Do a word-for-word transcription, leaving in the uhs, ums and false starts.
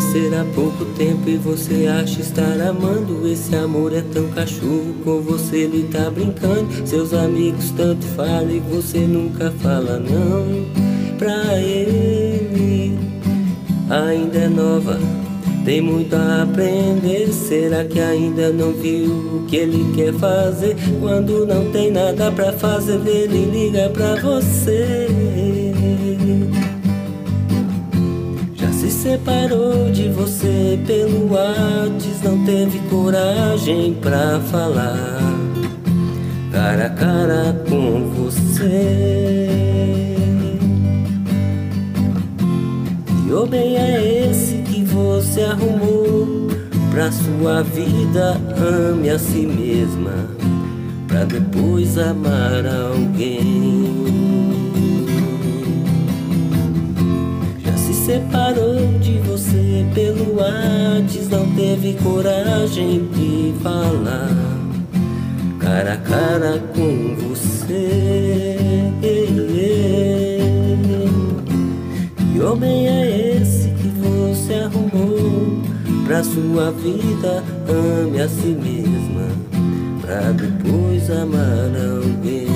conhecer há pouco tempo e você acha estar amando. Esse amor é tão cachorro, com você ele tá brincando. Seus amigos tanto falam e você nunca fala não pra ele. Ainda é nova, tem muito a aprender. Será que ainda não viu o que ele quer fazer? Quando não tem nada pra fazer, ele liga pra você. Já se separou de você pelo WhatsApp, não teve coragem pra falar cara a cara com você. Que homem é esse que você arrumou pra sua vida? Ame a si mesma pra depois amar alguém. Já se separou de você pelo WhatsApp, não teve coragem de falar cara a cara com você. Que homem é esse que você arrumou pra sua vida? Ame a si mesma pra depois amar alguém.